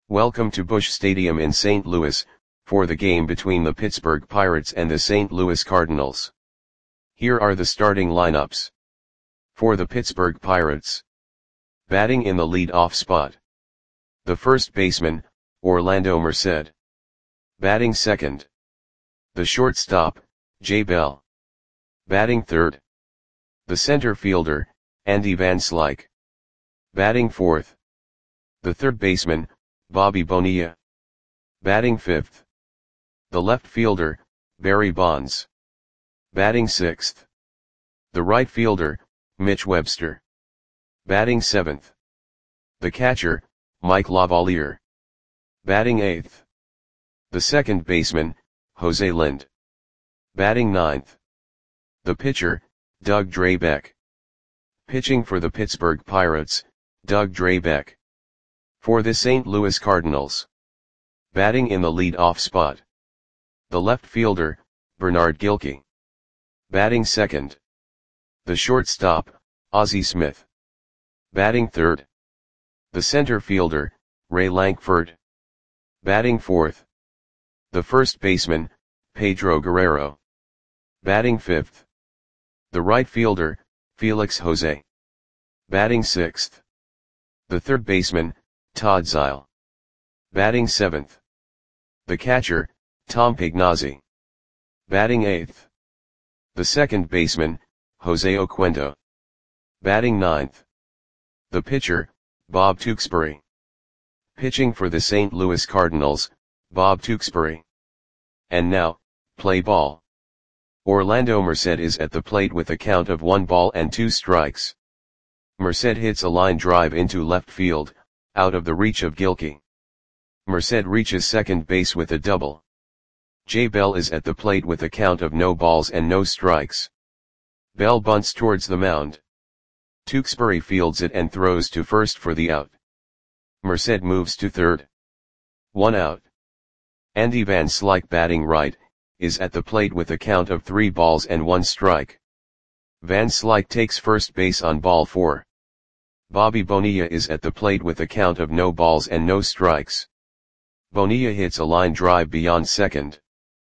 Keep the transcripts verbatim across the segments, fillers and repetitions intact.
Welcome to Busch Stadium in Saint Louis, for the game between the Pittsburgh Pirates and the Saint Louis Cardinals. Here are the starting lineups. For the Pittsburgh Pirates. Batting in the lead-off spot. The first baseman, Orlando Merced. Batting second. The shortstop, Jay Bell. Batting third. The center fielder, Andy Van Slyke. Batting fourth. The third baseman, Bobby Bonilla. Batting fifth. The left fielder, Barry Bonds. Batting sixth. The right fielder, Mitch Webster. Batting seventh. The catcher, Mike Lavalier. Batting eighth. The second baseman, Jose Lind. Batting ninth. The pitcher, Doug Drabek. Pitching for the Pittsburgh Pirates, Doug Drabek. For the Saint Louis Cardinals. Batting in the lead-off spot. The left fielder, Bernard Gilkey. Batting second. The shortstop, Ozzie Smith. Batting third. The center fielder, Ray Lankford. Batting fourth. The first baseman, Pedro Guerrero. Batting fifth. The right fielder, Felix Jose. Batting sixth. The third baseman, Todd Zeile. Batting seventh. The catcher, Tom Pignazzi. Batting eighth. The second baseman, Jose Oquendo. Batting ninth. The pitcher, Bob Tewksbury. Pitching for the Saint Louis Cardinals, Bob Tewksbury. And now, play ball. Orlando Merced is at the plate with a count of one ball and two strikes. Merced hits a line drive into left field, out of the reach of Gilkey. Merced reaches second base with a double. Jay Bell is at the plate with a count of no balls and no strikes. Bell bunts towards the mound. Tewksbury fields it and throws to first for the out. Merced moves to third. One out. Andy Van Slyke, batting right, is at the plate with a count of three balls and one strike. Van Slyke takes first base on ball four. Bobby Bonilla is at the plate with a count of no balls and no strikes. Bonilla hits a line drive beyond second.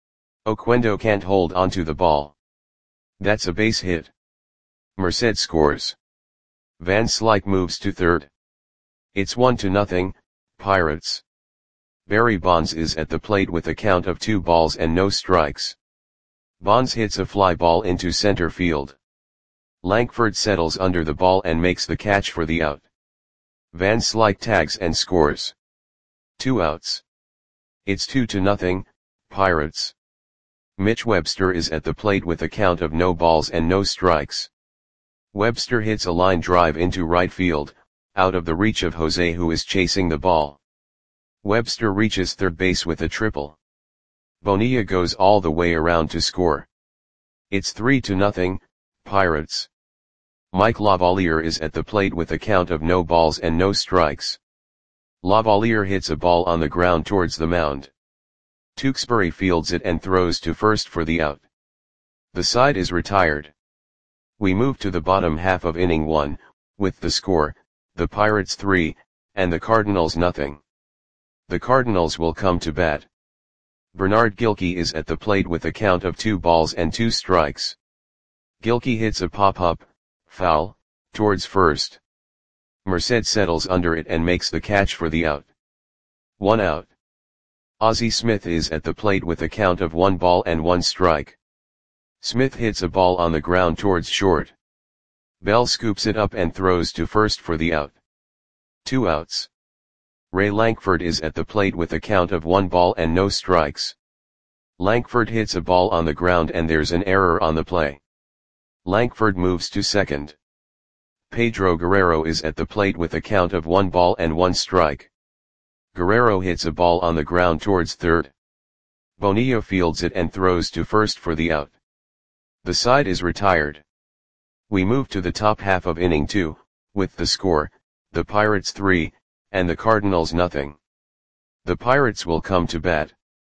Oquendo can't hold onto the ball. That's a base hit. Merced scores. Van Slyke moves to third. It's one to nothing, Pirates. Barry Bonds is at the plate with a count of two balls and no strikes. Bonds hits a fly ball into center field. Lankford settles under the ball and makes the catch for the out. Van Slyke tags and scores. Two outs. It's two to nothing, Pirates. Mitch Webster is at the plate with a count of no balls and no strikes. Webster hits a line drive into right field, out of the reach of Jose, who is chasing the ball. Webster reaches third base with a triple. Bonilla goes all the way around to score. It's three to nothing, Pirates. Mike Lavalier is at the plate with a count of no balls and no strikes. Lavalier hits a ball on the ground towards the mound. Tewksbury fields it and throws to first for the out. The side is retired. We move to the bottom half of inning one, with the score, the Pirates three, and the Cardinals nothing. The Cardinals will come to bat. Bernard Gilkey is at the plate with a count of two balls and two strikes. Gilkey hits a pop-up, foul, towards first. Merced settles under it and makes the catch for the out. One out. Ozzie Smith is at the plate with a count of one ball and one strike. Smith hits a ball on the ground towards short. Bell scoops it up and throws to first for the out. Two outs. Ray Lankford is at the plate with a count of one ball and no strikes. Lankford hits a ball on the ground and there's an error on the play. Lankford moves to second. Pedro Guerrero is at the plate with a count of one ball and one strike. Guerrero hits a ball on the ground towards third. Bonilla fields it and throws to first for the out. The side is retired. We move to the top half of inning two, with the score, the Pirates three, and the Cardinals nothing. The Pirates will come to bat.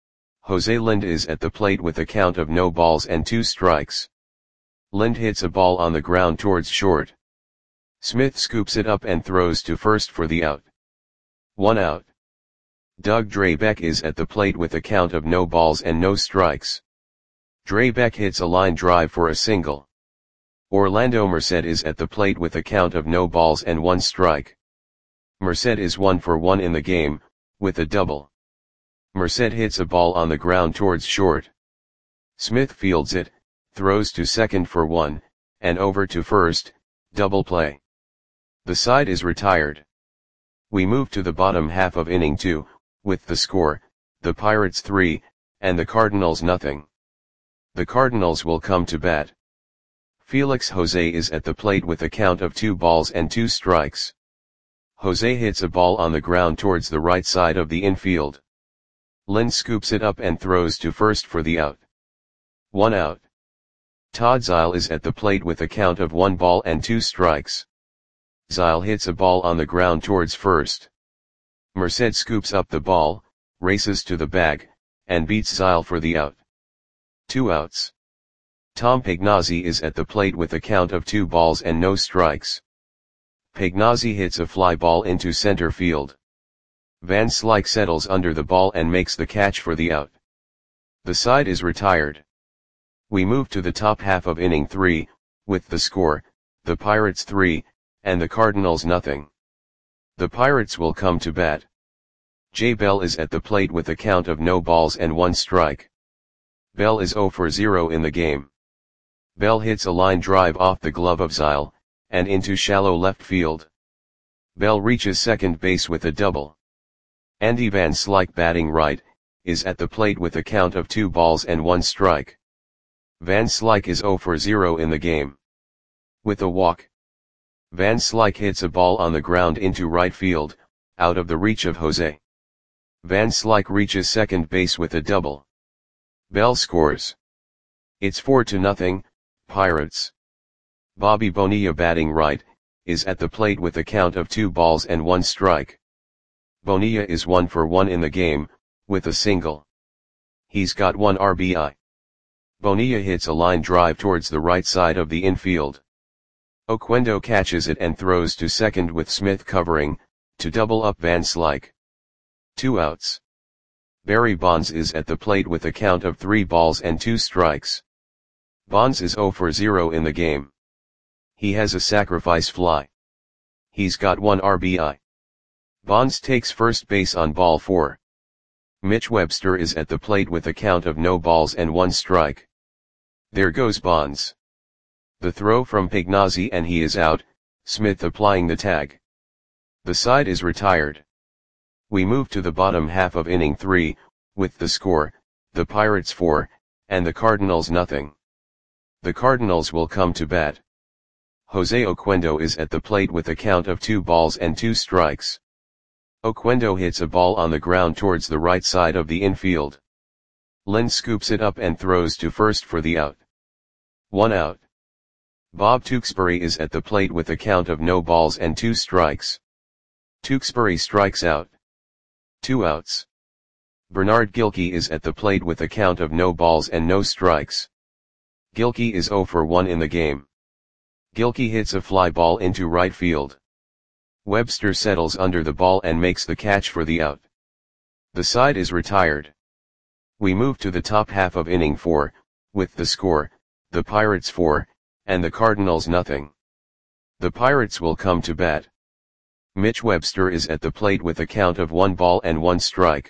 Jose Lind is at the plate with a count of no balls and two strikes. Lind hits a ball on the ground towards short. Smith scoops it up and throws to first for the out. One out. Doug Drabek is at the plate with a count of no balls and no strikes. Drabek hits a line drive for a single. Orlando Merced is at the plate with a count of no balls and one strike. Merced is one for one in the game, with a double. Merced hits a ball on the ground towards short. Smith fields it, throws to second for one, and over to first, double play. The side is retired. We move to the bottom half of inning two, with the score, the Pirates three, and the Cardinals nothing. The Cardinals will come to bat. Felix Jose is at the plate with a count of two balls and two strikes. Jose hits a ball on the ground towards the right side of the infield. Lind scoops it up and throws to first for the out. One out. Todd Zeile is at the plate with a count of one ball and two strikes. Zeile hits a ball on the ground towards first. Merced scoops up the ball, races to the bag, and beats Zeile for the out. Two outs. Tom Pagnozzi is at the plate with a count of two balls and no strikes. Pagnozzi hits a fly ball into center field. Van Slyke settles under the ball and makes the catch for the out. The side is retired. We move to the top half of inning three, with the score, the Pirates three, and the Cardinals nothing. The Pirates will come to bat. Jay Bell is at the plate with a count of no balls and one strike. Bell is zero for zero in the game. Bell hits a line drive off the glove of Zeile, and into shallow left field. Bell reaches second base with a double. Andy Van Slyke, batting right, is at the plate with a count of two balls and one strike. Van Slyke is zero for zero in the game. With a walk. Van Slyke hits a ball on the ground into right field, out of the reach of Jose. Van Slyke reaches second base with a double. Bell scores. It's four to nothing, Pirates. Bobby Bonilla, batting right, is at the plate with a count of two balls and one strike. Bonilla is one for one in the game, with a single. He's got one R B I. Bonilla hits a line drive towards the right side of the infield. Oquendo catches it and throws to second with Smith covering, to double up Van Slyke. Two outs. Barry Bonds is at the plate with a count of three balls and two strikes. Bonds is zero for zero in the game. He has a sacrifice fly. He's got one R B I. Bonds takes first base on ball four. Mitch Webster is at the plate with a count of no balls and one strike. There goes Bonds. The throw from Pagnozzi and he is out, Smith applying the tag. The side is retired. We move to the bottom half of inning three, with the score, the Pirates four, and the Cardinals nothing. The Cardinals will come to bat. Jose Oquendo is at the plate with a count of two balls and two strikes. Oquendo hits a ball on the ground towards the right side of the infield. Lind scoops it up and throws to first for the out. One out. Bob Tewksbury is at the plate with a count of no balls and two strikes. Tewksbury strikes out. Two outs. Bernard Gilkey is at the plate with a count of no balls and no strikes. Gilkey is zero for one in the game. Gilkey hits a fly ball into right field. Webster settles under the ball and makes the catch for the out. The side is retired. We move to the top half of inning four, with the score, the Pirates four, and the Cardinals nothing. The Pirates will come to bat. Mitch Webster is at the plate with a count of one ball and one strike.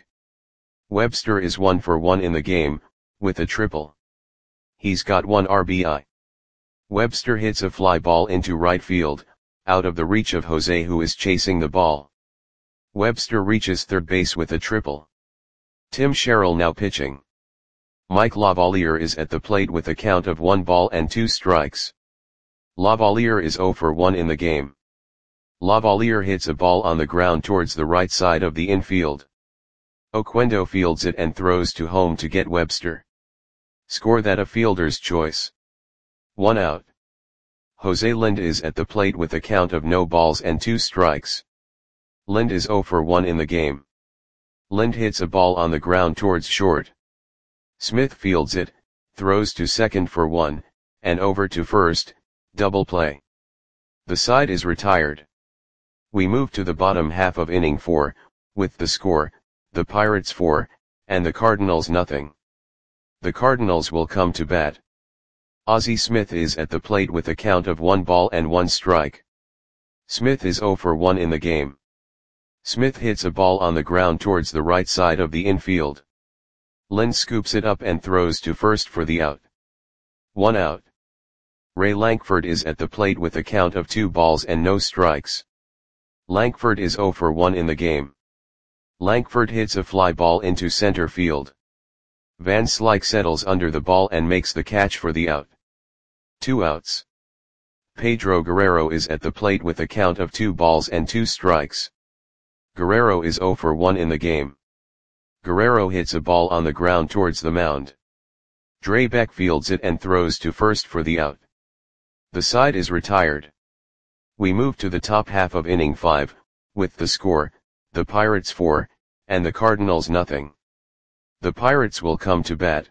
Webster is one for one in the game, with a triple. He's got one R B I. Webster hits a fly ball into right field, out of the reach of Jose who is chasing the ball. Webster reaches third base with a triple. Tim Sherrill now pitching. Mike Lavalier is at the plate with a count of one ball and two strikes. Lavalier is zero for one in the game. Lavalier hits a ball on the ground towards the right side of the infield. Oquendo fields it and throws to home to get Webster. Score that a fielder's choice. One out. Jose Lind is at the plate with a count of no balls and two strikes. Lind is zero for one in the game. Lind hits a ball on the ground towards short. Smith fields it, throws to second for one, and over to first, double play. The side is retired. We move to the bottom half of inning four, with the score, the Pirates four, and the Cardinals nothing. The Cardinals will come to bat. Ozzie Smith is at the plate with a count of one ball and one strike. Smith is oh for one in the game. Smith hits a ball on the ground towards the right side of the infield. Lind scoops it up and throws to first for the out. One out. Ray Lankford is at the plate with a count of two balls and no strikes. Lankford is oh for one in the game. Lankford hits a fly ball into center field. Van Slyke settles under the ball and makes the catch for the out. Two outs. Pedro Guerrero is at the plate with a count of two balls and two strikes. Guerrero is oh for one in the game. Guerrero hits a ball on the ground towards the mound. Drabek fields it and throws to first for the out. The side is retired. We move to the top half of inning five, with the score, the Pirates four, and the Cardinals nothing. The Pirates will come to bat.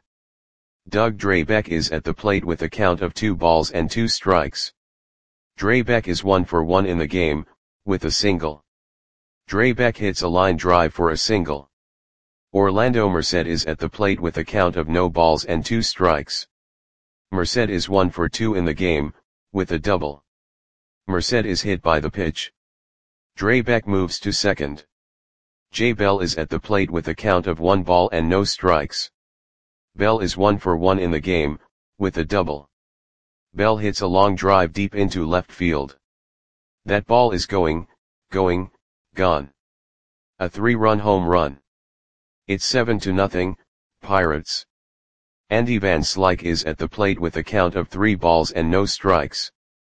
Doug Drabek is at the plate with a count of two balls and two strikes. Drabek is one for one in the game, with a single. Drabek hits a line drive for a single. Orlando Merced is at the plate with a count of no balls and two strikes. Merced is one for two in the game, with a double. Merced is hit by the pitch. Drabek moves to second. Jay Bell is at the plate with a count of one ball and no strikes. Bell is one for one in the game, with a double. Bell hits a long drive deep into left field. That ball is going, going, gone. A three-run home run. It's seven to nothing, Pirates. Andy Van Slyke is at the plate with a count of three balls and no strikes.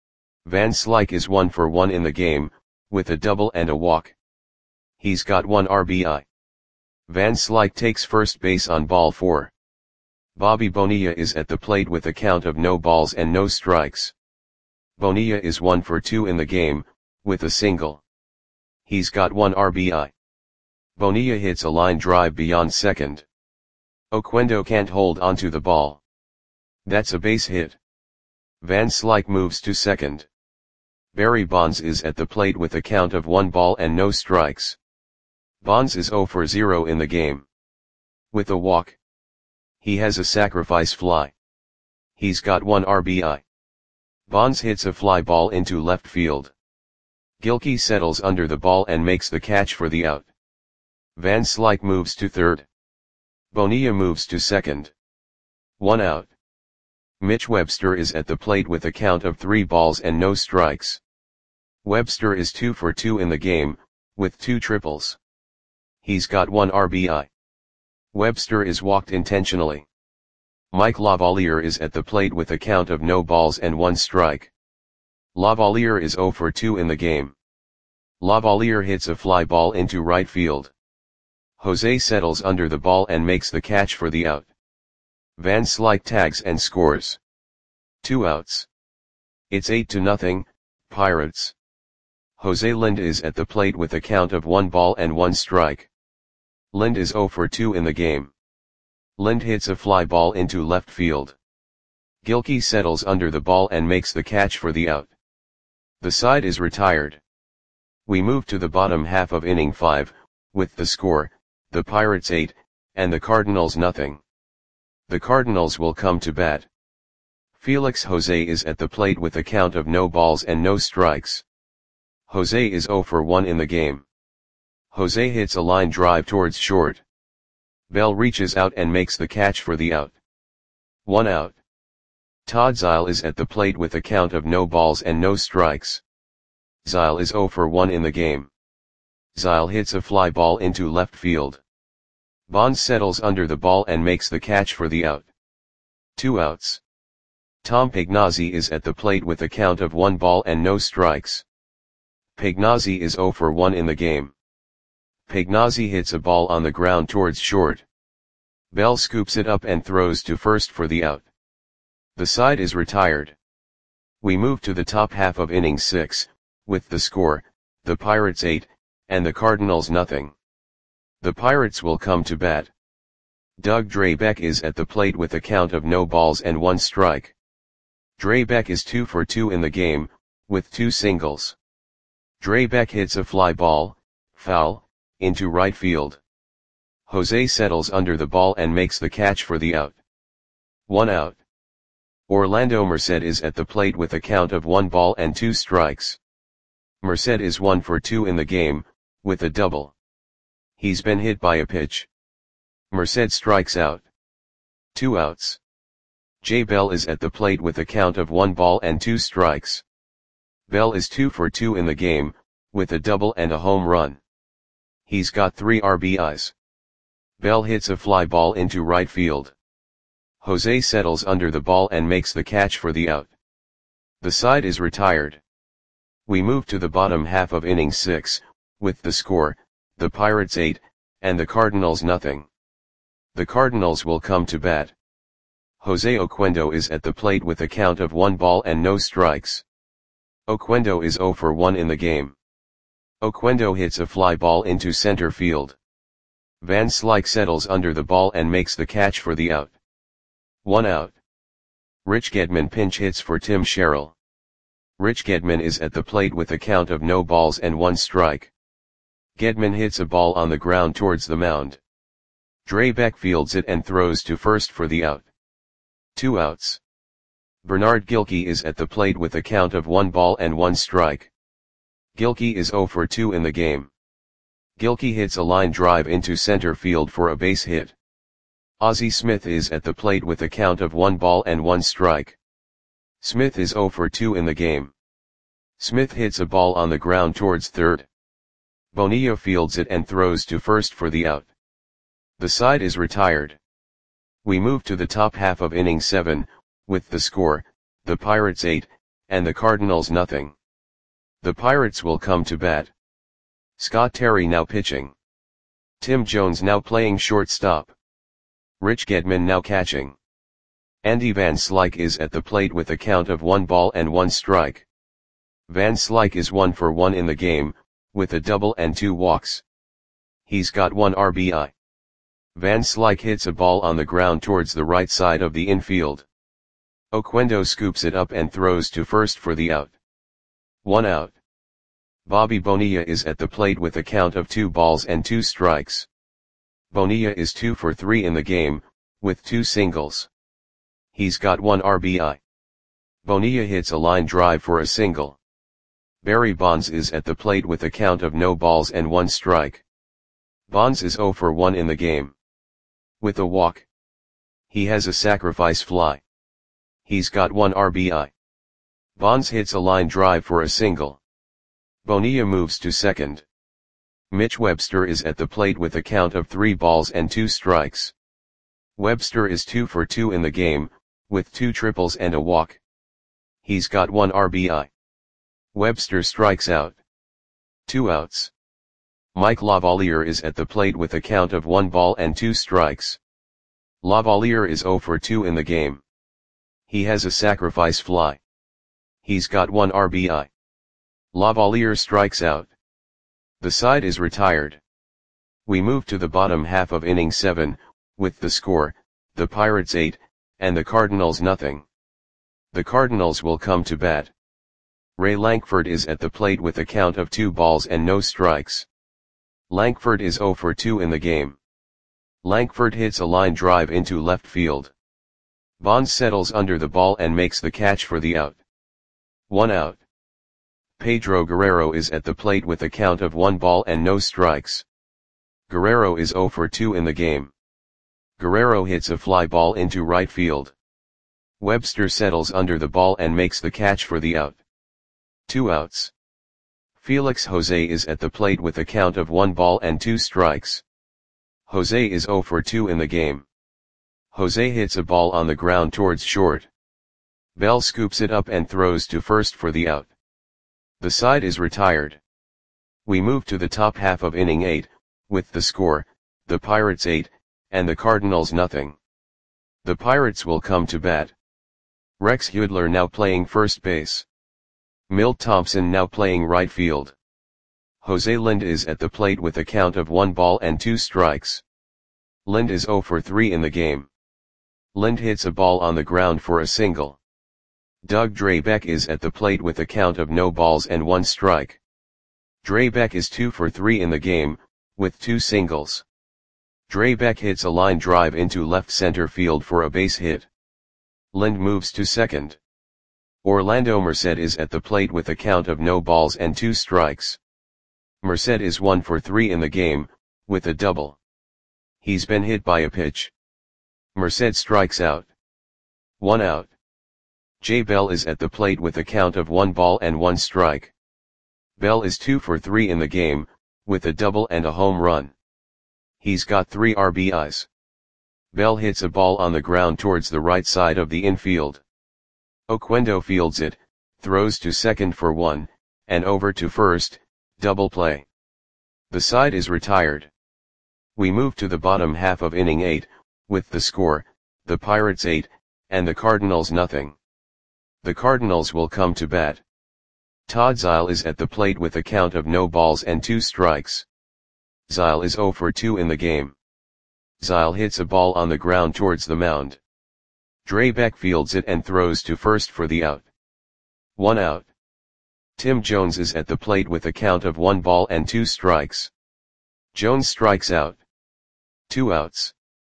Van Slyke is one for one in the game, with a double and a walk. He's got one R B I. Van Slyke takes first base on ball four. Bobby Bonilla is at the plate with a count of no balls and no strikes. Bonilla is one for two in the game, with a single. He's got one R B I. Bonilla hits a line drive beyond second. Oquendo can't hold onto the ball. That's a base hit. Van Slyke moves to second. Barry Bonds is at the plate with a count of one ball and no strikes. Bonds is oh for zero in the game. With a walk. He has a sacrifice fly. He's got one R B I. Bonds hits a fly ball into left field. Gilkey settles under the ball and makes the catch for the out. Van Slyke moves to third. Bonilla moves to second. One out. Mitch Webster is at the plate with a count of three balls and no strikes. Webster is two for two in the game, with two triples. He's got one R B I. Webster is walked intentionally. Mike Lavalier is at the plate with a count of no balls and one strike. Lavalier is oh for two in the game. Lavalier hits a fly ball into right field. Jose settles under the ball and makes the catch for the out. Van Slyke tags and scores. Two outs. It's eight to nothing, Pirates. Jose Lind is at the plate with a count of one ball and one strike. Lind is oh for two in the game. Lind hits a fly ball into left field. Gilkey settles under the ball and makes the catch for the out. The side is retired. We move to the bottom half of inning five, with the score, the Pirates eight, and the Cardinals nothing. The Cardinals will come to bat. Felix Jose is at the plate with a count of no balls and no strikes. Jose is oh for one in the game. Jose hits a line drive towards short. Bell reaches out and makes the catch for the out. One out. Todd Zeile is at the plate with a count of no balls and no strikes. Zeile is oh for one in the game. Zeile hits a fly ball into left field. Bonds settles under the ball and makes the catch for the out. Two outs. Tom Pagnozzi is at the plate with a count of one ball and no strikes. Pagnozzi is oh for one in the game. Pagnozzi hits a ball on the ground towards short. Bell scoops it up and throws to first for the out. The side is retired. We move to the top half of inning six, with the score, the Pirates eight, and the Cardinals nothing. The Pirates will come to bat. Doug Drabek is at the plate with a count of no balls and one strike. Drabek is two for two in the game, with two singles. Drabek hits a fly ball, foul, into right field. Jose settles under the ball and makes the catch for the out. One out. Orlando Merced is at the plate with a count of one ball and two strikes. Merced is one for two in the game, with a double. He's been hit by a pitch. Merced strikes out. Two outs. Jay Bell is at the plate with a count of one ball and two strikes. Bell is two for two in the game, with a double and a home run. He's got three R B Is. Bell hits a fly ball into right field. Jose settles under the ball and makes the catch for the out. The side is retired. We move to the bottom half of inning six, with the score, the Pirates eight, and the Cardinals nothing. The Cardinals will come to bat. Jose Oquendo is at the plate with a count of one ball and no strikes. Oquendo is zero for one in the game. Oquendo hits a fly ball into center field. Van Slyke settles under the ball and makes the catch for the out. One out. Rich Gedman pinch hits for Tim Sherrill. Rich Gedman is at the plate with a count of no balls and one strike. Gedman hits a ball on the ground towards the mound. Drabek fields it and throws to first for the out. Two outs. Bernard Gilkey is at the plate with a count of one ball and one strike. Gilkey is zero for two in the game. Gilkey hits a line drive into center field for a base hit. Ozzie Smith is at the plate with a count of one ball and one strike. Smith is zero for two in the game. Smith hits a ball on the ground towards third. Bonilla fields it and throws to first for the out. The side is retired. We move to the top half of inning seven, with the score, the Pirates eight, and the Cardinals nothing. The Pirates will come to bat. Scott Terry now pitching. Tim Jones now playing shortstop. Rich Gedman now catching. Andy Van Slyke is at the plate with a count of one ball and one strike. Van Slyke is one for one in the game, with a double and two walks. He's got one R B I. Van Slyke hits a ball on the ground towards the right side of the infield. Oquendo scoops it up and throws to first for the out. One out. Bobby Bonilla is at the plate with a count of two balls and two strikes. Bonilla is two for three in the game, with two singles. He's got one R B I. Bonilla hits a line drive for a single. Barry Bonds is at the plate with a count of no balls and one strike. Bonds is zero for one in the game. With a walk. He has a sacrifice fly. He's got one R B I. Bonds hits a line drive for a single. Bonilla moves to second. Mitch Webster is at the plate with a count of three balls and two strikes. Webster is two for two in the game, with two triples and a walk. He's got one R B I. Webster strikes out. Two outs. Mike Lavalier is at the plate with a count of one ball and two strikes. Lavalier is zero for two in the game. He has a sacrifice fly. He's got one R B I. Lavalier strikes out. The side is retired. We move to the bottom half of inning seven, with the score, the Pirates eight, and the Cardinals nothing. The Cardinals will come to bat. Ray Lankford is at the plate with a count of two balls and no strikes. Lankford is zero for two in the game. Lankford hits a line drive into left field. Bonds settles under the ball and makes the catch for the out. One out. Pedro Guerrero is at the plate with a count of one ball and no strikes. Guerrero is zero for two in the game. Guerrero hits a fly ball into right field. Webster settles under the ball and makes the catch for the out. Two outs. Felix Jose is at the plate with a count of one ball and two strikes. Jose is zero for two in the game. Jose hits a ball on the ground towards short. Bell scoops it up and throws to first for the out. The side is retired. We move to the top half of inning eight, with the score, the Pirates eight, and the Cardinals nothing. The Pirates will come to bat. Rex Hudler now playing first base. Milt Thompson now playing right field. Jose Lind is at the plate with a count of one ball and two strikes. Lind is zero for three in the game. Lind hits a ball on the ground for a single. Doug Drabek is at the plate with a count of no balls and one strike. Drabek is two for three in the game, with two singles. Drabek hits a line drive into left center field for a base hit. Lind moves to second. Orlando Merced is at the plate with a count of no balls and two strikes. Merced is one for three in the game, with a double. He's been hit by a pitch. Merced strikes out. One out. Jay Bell is at the plate with a count of one ball and one strike. Bell is two for three in the game, with a double and a home run. He's got three R B Is. Bell hits a ball on the ground towards the right side of the infield. Oquendo fields it, throws to second for one, and over to first, double play. The side is retired. We move to the bottom half of inning eight, with the score, the Pirates eight, and the Cardinals nothing. The Cardinals will come to bat. Todd Zeile is at the plate with a count of no balls and two strikes. Zeile is zero for two in the game. Zeile hits a ball on the ground towards the mound. Drabek fields it and throws to first for the out. One out. Tim Jones is at the plate with a count of one ball and two strikes. Jones strikes out. Two outs.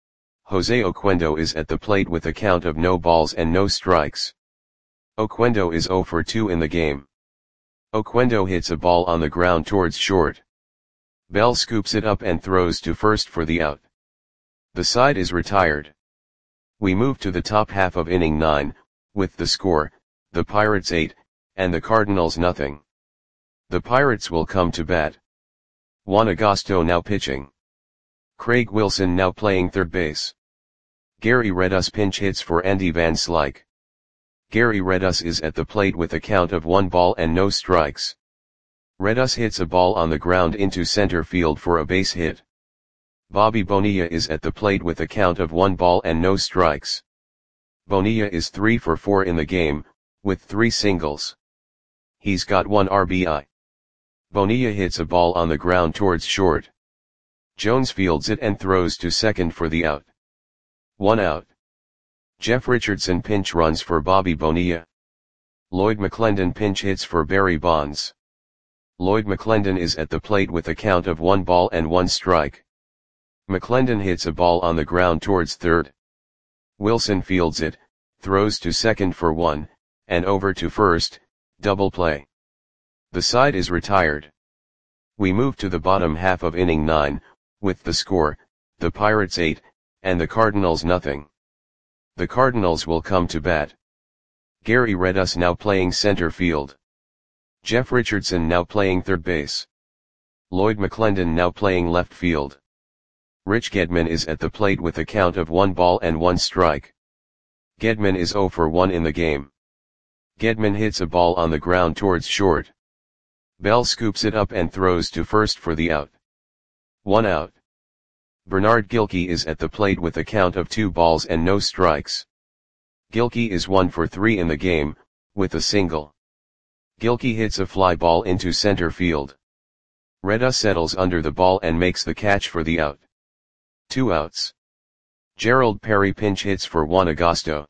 Jose Oquendo is at the plate with a count of no balls and no strikes. Oquendo is zero for two in the game. Oquendo hits a ball on the ground towards short. Bell scoops it up and throws to first for the out. The side is retired. We move to the top half of inning nine, with the score, the Pirates eight, and the Cardinals nothing. The Pirates will come to bat. Juan Agosto now pitching. Craig Wilson now playing third base. Gary Redus pinch hits for Andy Van Slyke. Gary Redus is at the plate with a count of one ball and no strikes. Redus hits a ball on the ground into center field for a base hit. Bobby Bonilla is at the plate with a count of one ball and no strikes. Bonilla is three for four in the game, with three singles. He's got one R B I. Bonilla hits a ball on the ground towards short. Jones fields it and throws to second for the out. One out. Jeff Richardson pinch runs for Bobby Bonilla. Lloyd McClendon pinch hits for Barry Bonds. Lloyd McClendon is at the plate with a count of one ball and one strike. McClendon hits a ball on the ground towards third. Wilson fields it, throws to second for one, and over to first, double play. The side is retired. We move to the bottom half of inning nine, with the score, the Pirates eight, and the Cardinals nothing. The Cardinals will come to bat. Gary Redus now playing center field. Jeff Richardson now playing third base. Lloyd McClendon now playing left field. Rich Gedman is at the plate with a count of one ball and one strike. Gedman is zero for one in the game. Gedman hits a ball on the ground towards short. Bell scoops it up and throws to first for the out. One out. Bernard Gilkey is at the plate with a count of two balls and no strikes. Gilkey is one for three in the game, with a single. Gilkey hits a fly ball into center field. Redus settles under the ball and makes the catch for the out. Two outs. Gerald Perry pinch hits for Juan Agosto.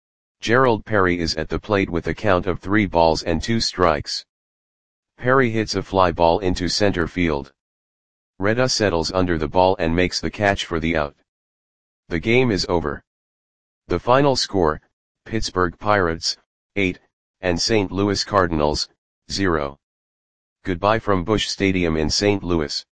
Gerald Perry is at the plate with a count of three balls and two strikes. Perry hits a fly ball into center field. Redus settles under the ball and makes the catch for the out. The game is over. The final score, Pittsburgh Pirates, eight, and Saint Louis Cardinals, zero. Goodbye from Busch Stadium in Saint Louis.